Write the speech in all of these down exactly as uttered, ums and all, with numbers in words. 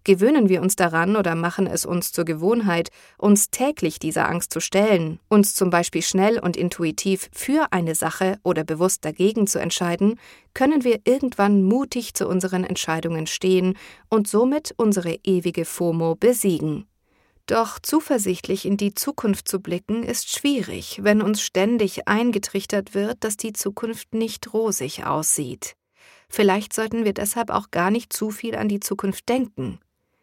Gewöhnen wir uns daran oder machen es uns zur Gewohnheit, uns täglich dieser Angst zu stellen, uns zum Beispiel schnell und intuitiv für eine Sache oder bewusst dagegen zu entscheiden, können wir irgendwann mutig zu unseren Entscheidungen stehen und somit unsere ewige FOMO besiegen. Doch zuversichtlich in die Zukunft zu blicken, ist schwierig, wenn uns ständig eingetrichtert wird, dass die Zukunft nicht rosig aussieht. Vielleicht sollten wir deshalb auch gar nicht zu viel an die Zukunft denken.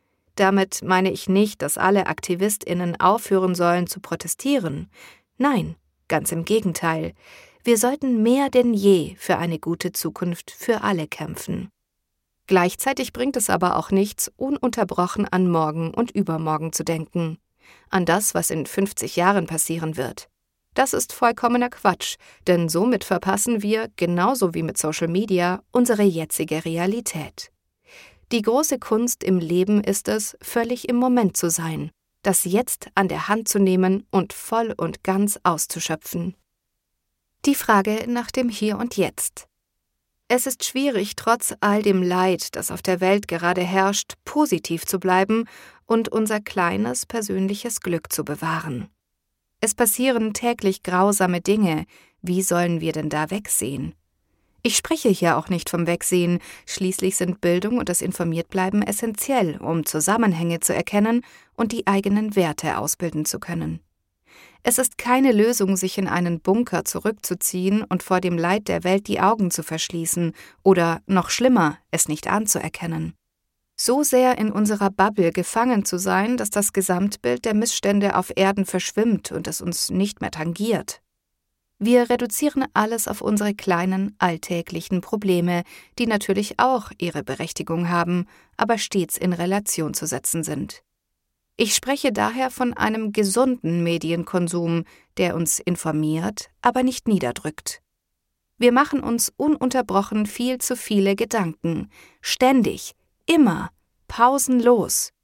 Damit meine ich nicht, dass alle AktivistInnen aufhören sollen zu protestieren. Nein, ganz im Gegenteil. Wir sollten mehr denn je für eine gute Zukunft für alle kämpfen. Gleichzeitig bringt es aber auch nichts, ununterbrochen an morgen und übermorgen zu denken. An das, was in fünfzig Jahren passieren wird. Das ist vollkommener Quatsch, denn somit verpassen wir, genauso wie mit Social Media, unsere jetzige Realität. Die große Kunst im Leben ist es, völlig im Moment zu sein, das Jetzt an der Hand zu nehmen und voll und ganz auszuschöpfen. Die Frage nach dem Hier und Jetzt. Es ist schwierig, trotz all dem Leid, das auf der Welt gerade herrscht, positiv zu bleiben und unser kleines persönliches Glück zu bewahren. Es passieren täglich grausame Dinge, wie sollen wir denn da wegsehen? Ich spreche hier auch nicht vom Wegsehen, schließlich sind Bildung und das Informiertbleiben essentiell, um Zusammenhänge zu erkennen und die eigenen Werte ausbilden zu können. Es ist keine Lösung, sich in einen Bunker zurückzuziehen und vor dem Leid der Welt die Augen zu verschließen oder, noch schlimmer, es nicht anzuerkennen. So sehr in unserer Bubble gefangen zu sein, dass das Gesamtbild der Missstände auf Erden verschwimmt und es uns nicht mehr tangiert. Wir reduzieren alles auf unsere kleinen, alltäglichen Probleme, die natürlich auch ihre Berechtigung haben, aber stets in Relation zu setzen sind. Ich spreche daher von einem gesunden Medienkonsum, der uns informiert, aber nicht niederdrückt. Wir machen uns ununterbrochen viel zu viele Gedanken, ständig, immer, pausenlos.